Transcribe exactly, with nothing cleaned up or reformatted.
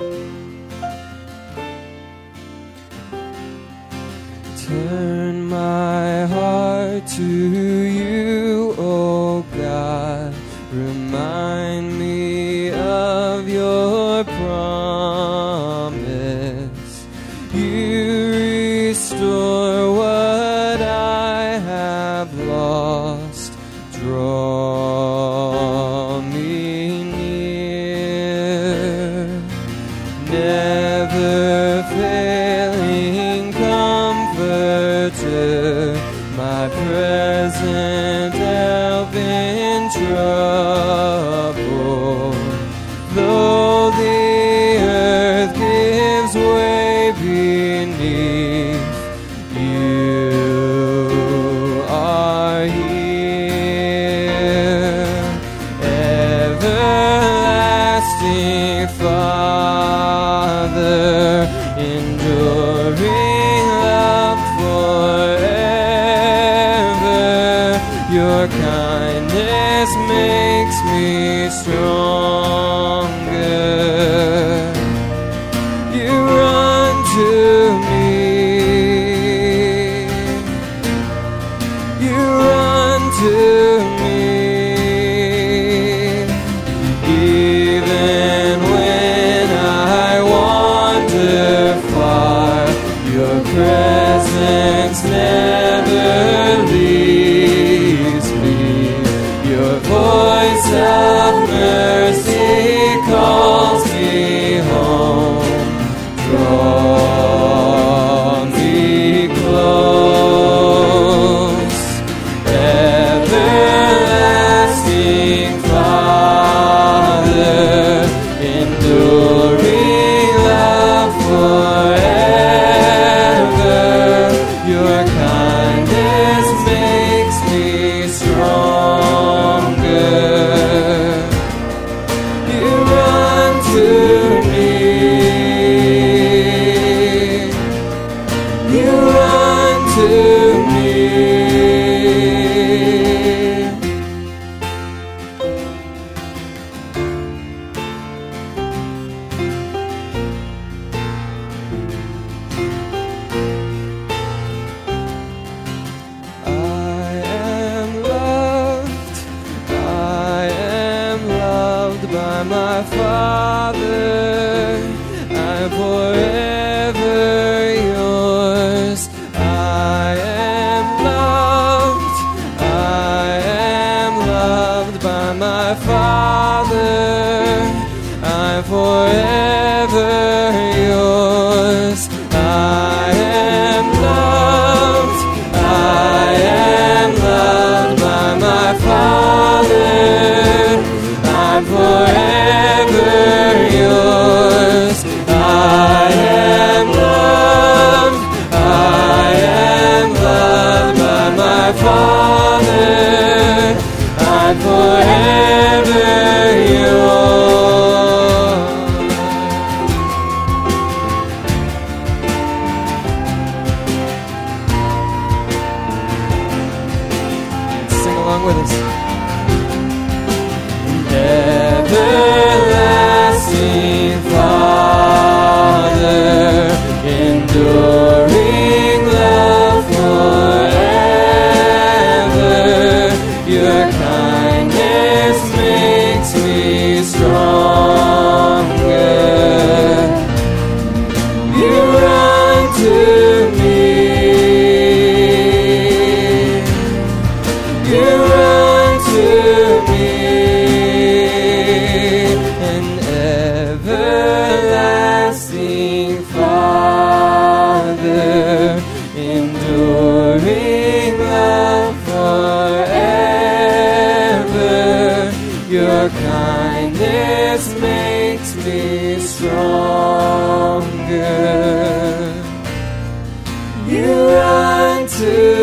Turn my heart to you, O God. Remind me of your promise. You restore what I have lost. Draw me near. Never failing comforter, my present help in trouble. Though the earth gives way beneath, you are here. Everlasting Father, enduring love forever. Your kindness makes me stronger. You run to me. You run to me. Even when I wander far, your presence never leaves me. Your voice of mercy calls me home. Draw me close. Everlasting Father, enduring love forever. Your kindness makes me stronger. You run to me. You run to me. I am loved. I am loved by my Father. I'm forever yours. I am loved. I am loved by my Father. I'm forever yours. I am loved. I am loved by my Father. I'm forever yours. I am loved. I am loved by my Father. I'm forever yours. Sing along with us. Everlasting Father, enduring love forever. Your kindness makes me stronger. You run to me. You run to me. An everlasting Father, enduring love forever. Your kindness makes me stronger. You run to